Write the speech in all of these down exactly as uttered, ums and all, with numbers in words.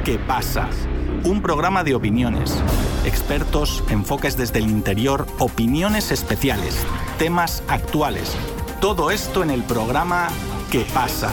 ¿Qué pasa? Un programa de opiniones, expertos, enfoques desde el interior, opiniones especiales, temas actuales. Todo esto en el programa ¿Qué pasa?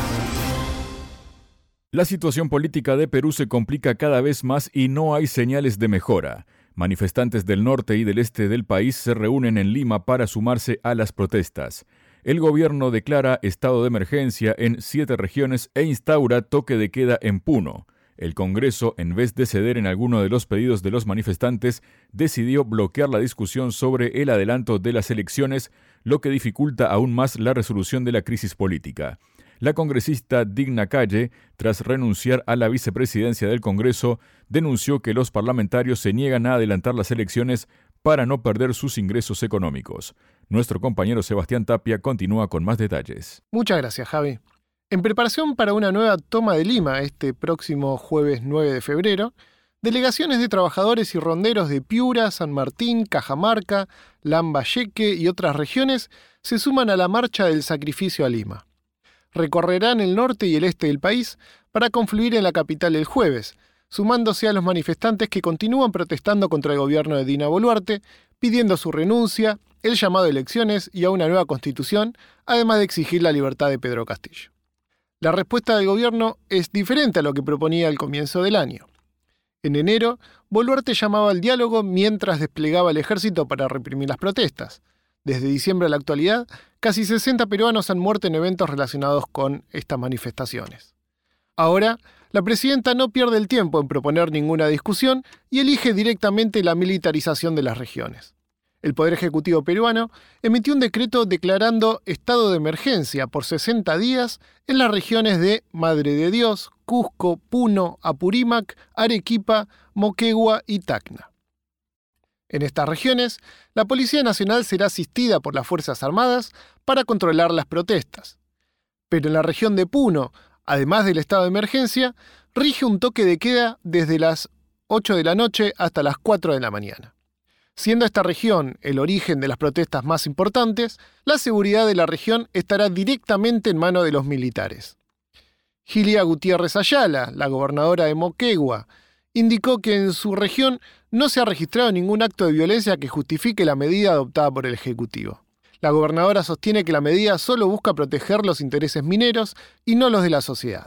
La situación política de Perú se complica cada vez más y no hay señales de mejora. Manifestantes del norte y del este del país se reúnen en Lima para sumarse a las protestas. El gobierno declara estado de emergencia en siete regiones e instaura toque de queda en Puno. El Congreso, en vez de ceder en alguno de los pedidos de los manifestantes, decidió bloquear la discusión sobre el adelanto de las elecciones, lo que dificulta aún más la resolución de la crisis política. La congresista Digna Calle, tras renunciar a la vicepresidencia del Congreso, denunció que los parlamentarios se niegan a adelantar las elecciones para no perder sus ingresos económicos. Nuestro compañero Sebastián Tapia continúa con más detalles. Muchas gracias, Javi. En preparación para una nueva toma de Lima este próximo jueves nueve de febrero, delegaciones de trabajadores y ronderos de Piura, San Martín, Cajamarca, Lambayeque y otras regiones se suman a la Marcha del Sacrificio a Lima. Recorrerán el norte y el este del país para confluir en la capital el jueves, sumándose a los manifestantes que continúan protestando contra el gobierno de Dina Boluarte, pidiendo su renuncia, el llamado a elecciones y a una nueva constitución, además de exigir la libertad de Pedro Castillo. La respuesta del gobierno es diferente a lo que proponía al comienzo del año. En enero, Boluarte llamaba al diálogo mientras desplegaba el ejército para reprimir las protestas. Desde diciembre a la actualidad, casi sesenta peruanos han muerto en eventos relacionados con estas manifestaciones. Ahora, la presidenta no pierde el tiempo en proponer ninguna discusión y elige directamente la militarización de las regiones. El Poder Ejecutivo peruano emitió un decreto declarando estado de emergencia por sesenta días en las regiones de Madre de Dios, Cusco, Puno, Apurímac, Arequipa, Moquegua y Tacna. En estas regiones, la Policía Nacional será asistida por las Fuerzas Armadas para controlar las protestas. Pero en la región de Puno, además del estado de emergencia, rige un toque de queda desde las ocho de la noche hasta las cuatro de la mañana. Siendo esta región el origen de las protestas más importantes, la seguridad de la región estará directamente en manos de los militares. Gilia Gutiérrez Ayala, la gobernadora de Moquegua, indicó que en su región no se ha registrado ningún acto de violencia que justifique la medida adoptada por el Ejecutivo. La gobernadora sostiene que la medida solo busca proteger los intereses mineros y no los de la sociedad.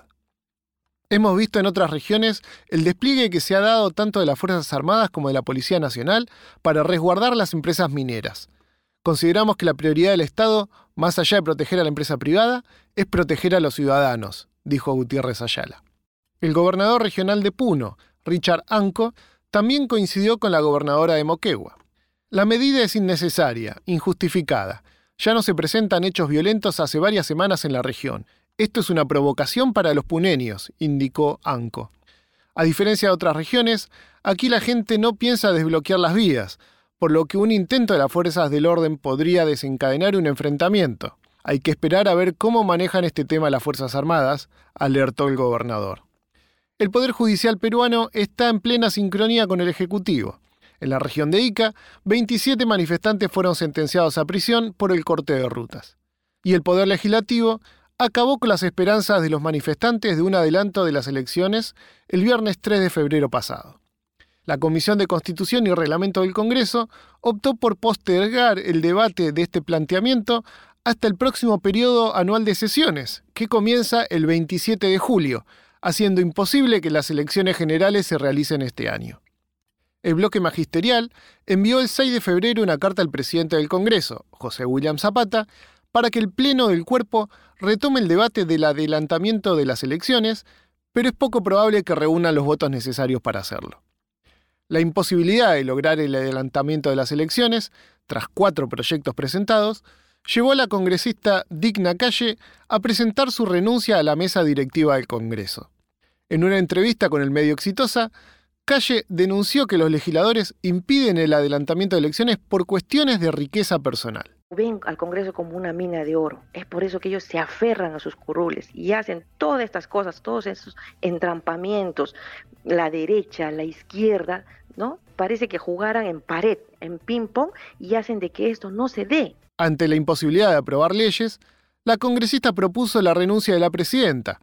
Hemos visto en otras regiones el despliegue que se ha dado tanto de las Fuerzas Armadas como de la Policía Nacional para resguardar las empresas mineras. Consideramos que la prioridad del Estado, más allá de proteger a la empresa privada, es proteger a los ciudadanos, dijo Gutiérrez Ayala. El gobernador regional de Puno, Richard Anco, también coincidió con la gobernadora de Moquegua. La medida es innecesaria, injustificada. Ya no se presentan hechos violentos hace varias semanas en la región. Esto es una provocación para los puneños, indicó Anco. A diferencia de otras regiones, aquí la gente no piensa desbloquear las vías, por lo que un intento de las fuerzas del orden podría desencadenar un enfrentamiento. Hay que esperar a ver cómo manejan este tema las Fuerzas Armadas, alertó el gobernador. El Poder Judicial peruano está en plena sincronía con el Ejecutivo. En la región de Ica, veintisiete manifestantes fueron sentenciados a prisión por el corte de rutas. Y el Poder Legislativo acabó con las esperanzas de los manifestantes de un adelanto de las elecciones el viernes tres de febrero pasado. La Comisión de Constitución y Reglamento del Congreso optó por postergar el debate de este planteamiento hasta el próximo periodo anual de sesiones, que comienza el veintisiete de julio, haciendo imposible que las elecciones generales se realicen este año. El bloque magisterial envió el seis de febrero una carta al presidente del Congreso, José William Zapata, para que el Pleno del Cuerpo retome el debate del adelantamiento de las elecciones, pero es poco probable que reúnan los votos necesarios para hacerlo. La imposibilidad de lograr el adelantamiento de las elecciones, tras cuatro proyectos presentados, llevó a la congresista Digna Calle a presentar su renuncia a la mesa directiva del Congreso. En una entrevista con el medio Exitosa, Calle denunció que los legisladores impiden el adelantamiento de elecciones por cuestiones de riqueza personal. Ven al Congreso como una mina de oro. Es por eso que ellos se aferran a sus curules y hacen todas estas cosas, todos esos entrampamientos, la derecha, la izquierda, ¿no? Parece que jugaran en pared, en ping-pong, y hacen de que esto no se dé. Ante la imposibilidad de aprobar leyes, la congresista propuso la renuncia de la presidenta,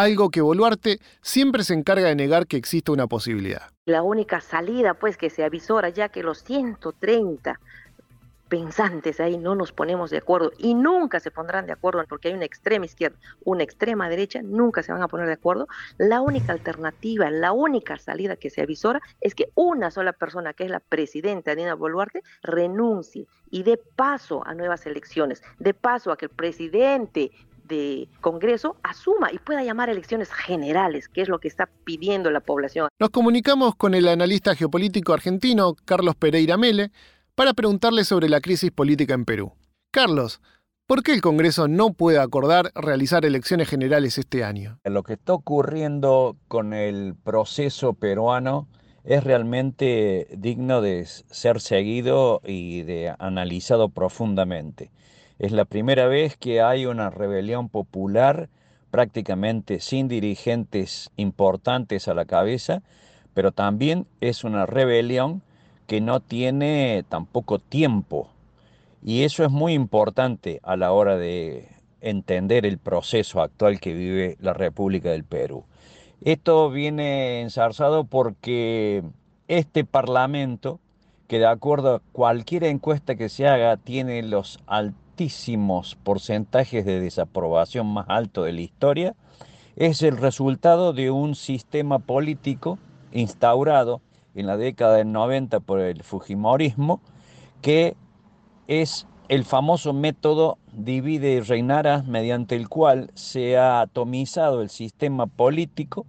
algo que Boluarte siempre se encarga de negar que exista una posibilidad. La única salida, pues, que se avisora, ya que los ciento treinta pensantes ahí no nos ponemos de acuerdo y nunca se pondrán de acuerdo porque hay una extrema izquierda, una extrema derecha, nunca se van a poner de acuerdo. La única alternativa, la única salida que se avisora es que una sola persona, que es la presidenta Dina Boluarte, renuncie y dé paso a nuevas elecciones, dé paso a que el presidente de Congreso asuma y pueda llamar a elecciones generales, que es lo que está pidiendo la población. Nos comunicamos con el analista geopolítico argentino Carlos Pereira Mele para preguntarle sobre la crisis política en Perú. Carlos, ¿por qué el Congreso no puede acordar realizar elecciones generales este año? Lo que está ocurriendo con el proceso peruano es realmente digno de ser seguido y de analizado profundamente. Es la primera vez que hay una rebelión popular prácticamente sin dirigentes importantes a la cabeza, pero también es una rebelión que no tiene tampoco tiempo. Y eso es muy importante a la hora de entender el proceso actual que vive la República del Perú. Esto viene enzarzado porque este Parlamento, que de acuerdo a cualquier encuesta que se haga, tiene los altísimos porcentajes de desaprobación más altos de la historia, es el resultado de un sistema político instaurado en la década del noventa por el fujimorismo, que es el famoso método divide y reinarás, mediante el cual se ha atomizado el sistema político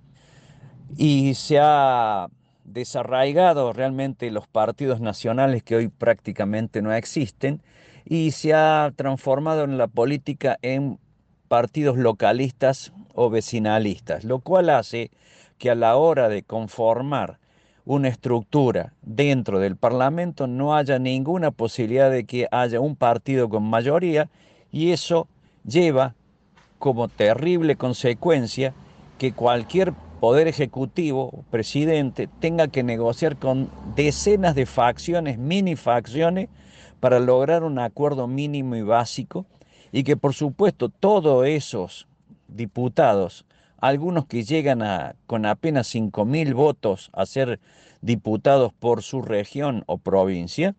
y se ha desarraigado realmente los partidos nacionales que hoy prácticamente no existen y se ha transformado en la política en partidos localistas o vecinalistas, lo cual hace que a la hora de conformar una estructura dentro del Parlamento no haya ninguna posibilidad de que haya un partido con mayoría, y eso lleva como terrible consecuencia que cualquier poder ejecutivo o presidente tenga que negociar con decenas de facciones, mini facciones, para lograr un acuerdo mínimo y básico, y que por supuesto todos esos diputados, algunos que llegan a, con apenas cinco mil votos a ser diputados por su región o provincia,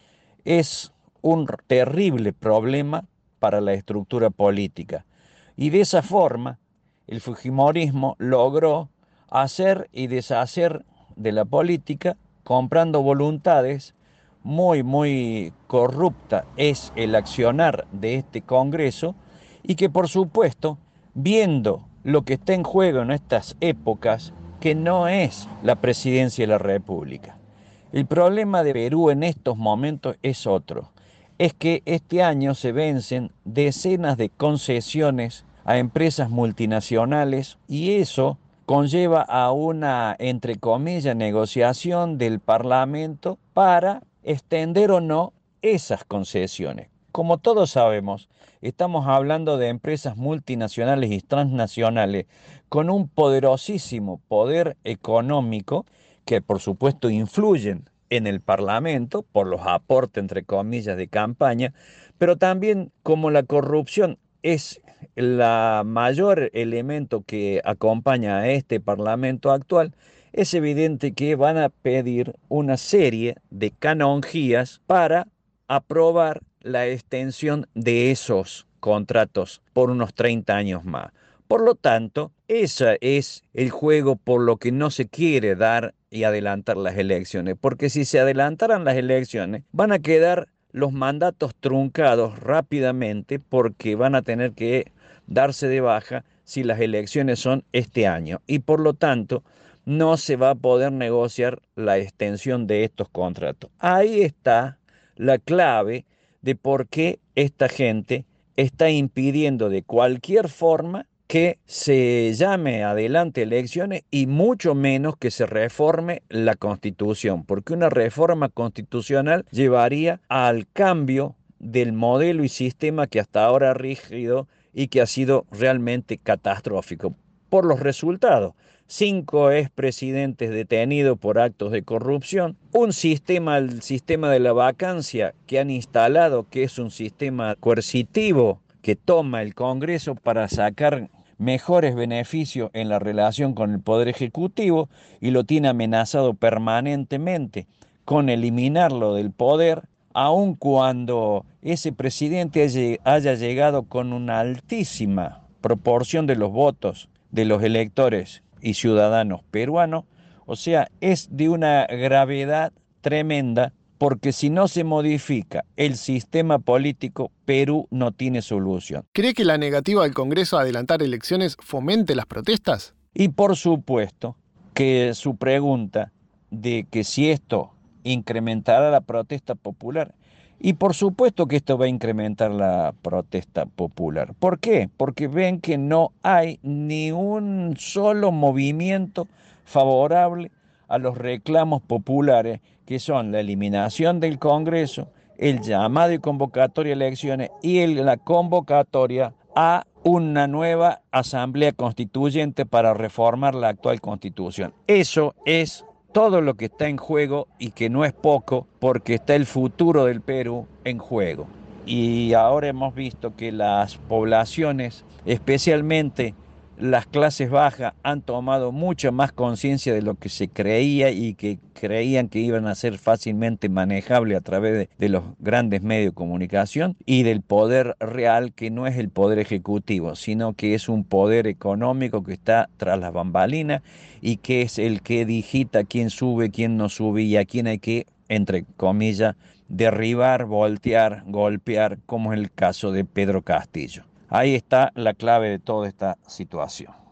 es un terrible problema para la estructura política. Y de esa forma, el fujimorismo logró hacer y deshacer de la política comprando voluntades. Muy, muy corrupta es el accionar de este Congreso, y que por supuesto, viendo lo que está en juego en estas épocas, que no es la presidencia de la República. El problema de Perú en estos momentos es otro. Es que este año se vencen decenas de concesiones a empresas multinacionales, y eso conlleva a una, entre comillas, negociación del Parlamento para extender o no esas concesiones. Como todos sabemos, estamos hablando de empresas multinacionales y transnacionales con un poderosísimo poder económico que por supuesto influyen en el Parlamento por los aportes, entre comillas, de campaña, pero también como la corrupción es el mayor elemento que acompaña a este Parlamento actual, es evidente que van a pedir una serie de canonjías para aprobar la extensión de esos contratos por unos treinta años más. Por lo tanto, ese es el juego por lo que no se quiere dar y adelantar las elecciones, porque si se adelantaran las elecciones, van a quedar los mandatos truncados rápidamente, porque van a tener que darse de baja si las elecciones son este año, y por lo tanto no se va a poder negociar la extensión de estos contratos. Ahí está la clave de por qué esta gente está impidiendo de cualquier forma que se llame adelante elecciones, y mucho menos que se reforme la Constitución, porque una reforma constitucional llevaría al cambio del modelo y sistema que hasta ahora ha rígido y que ha sido realmente catastrófico por los resultados. Cinco expresidentes detenidos por actos de corrupción, un sistema, el sistema de la vacancia que han instalado, que es un sistema coercitivo que toma el Congreso para sacar mejores beneficios en la relación con el Poder Ejecutivo y lo tiene amenazado permanentemente con eliminarlo del poder, aun cuando ese presidente haya, haya llegado con una altísima proporción de los votos de los electores y ciudadanos peruanos. O sea, es de una gravedad tremenda, porque si no se modifica el sistema político, Perú no tiene solución. ¿Cree que la negativa del Congreso a adelantar elecciones fomente las protestas? Y por supuesto que su pregunta de que si esto incrementará la protesta popular, y por supuesto que esto va a incrementar la protesta popular. ¿Por qué? Porque ven que no hay ni un solo movimiento favorable a los reclamos populares, que son la eliminación del Congreso, el llamado y convocatoria a elecciones y el, la convocatoria a una nueva asamblea constituyente para reformar la actual constitución. Eso es todo lo que está en juego, y que no es poco, porque está el futuro del Perú en juego. Y ahora hemos visto que las poblaciones, especialmente las clases bajas, han tomado mucha más conciencia de lo que se creía y que creían que iban a ser fácilmente manejables a través de, de los grandes medios de comunicación, y del poder real, que no es el poder ejecutivo, sino que es un poder económico que está tras las bambalinas y que es el que digita quién sube, quién no sube y a quién hay que, entre comillas, derribar, voltear, golpear, como es el caso de Pedro Castillo. Ahí está la clave de toda esta situación.